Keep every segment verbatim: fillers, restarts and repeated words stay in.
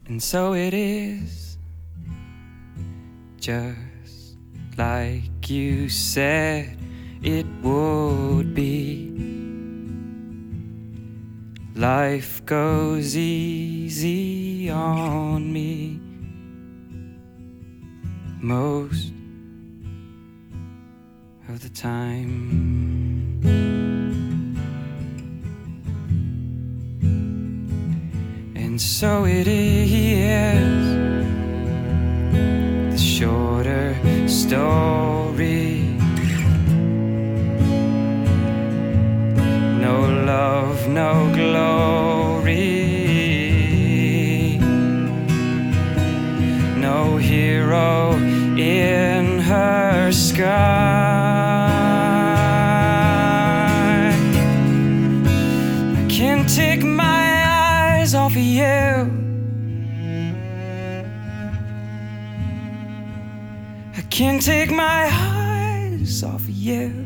And so it is, just like you said it would be. Life goes easy on me most of the time. And so it is, the shorter story. No love, no glory. No hero in her sky. I can't take my eyes off of you. I can't take my eyes off of you.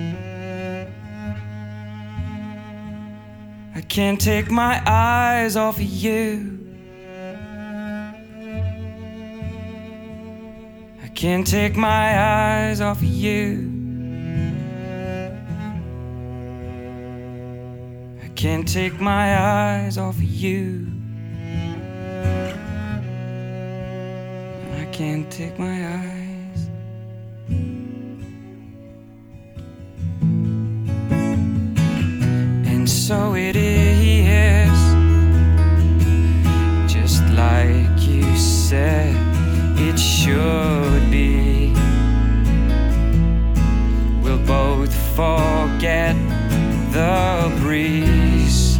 I can't take my eyes off of you. I can't take my eyes off of you. I can't take my eyes off of you. I can't take my eyes. And so it is, just like you said it should be. We'll both forget the breeze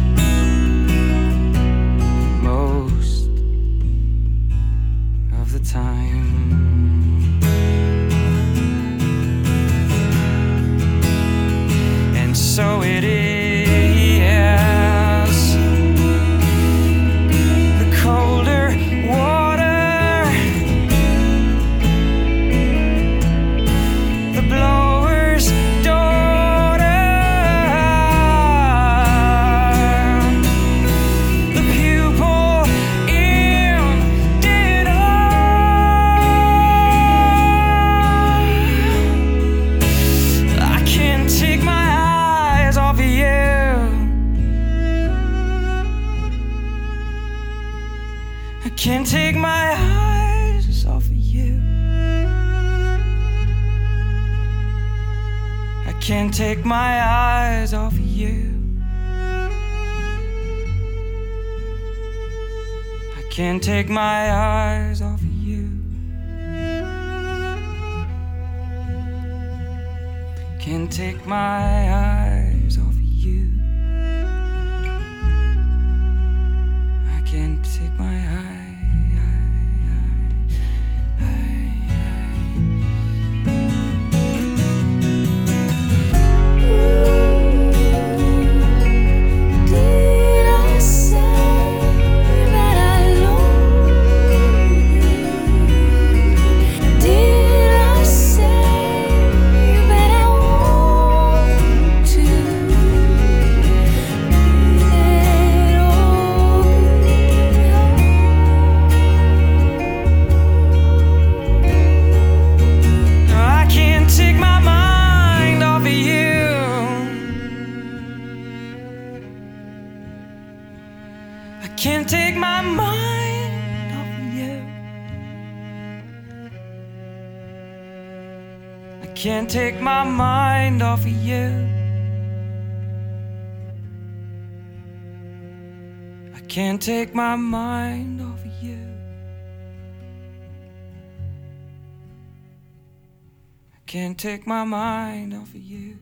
most of the time. And so it is, the colder water, the blower's daughter, the pupil in dinner. I can't take my eyes off of you. I can't take my eyes off of you. I can't take my eyes off of you. I can't take my eyes off of you. Can't take my eyes off of you. I can't take my eyes. Did I say that I love you? Did I say that I want to? Let all be I can't take my mind off of you. I can't take my mind off of you. I can't take my mind off of you. I can't take my mind off of you. I can't take my mind off of you.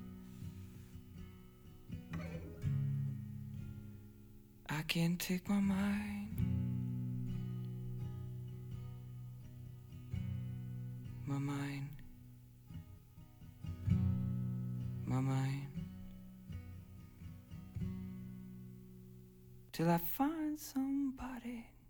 I can't take my mind. My mind. My mind. Till I find somebody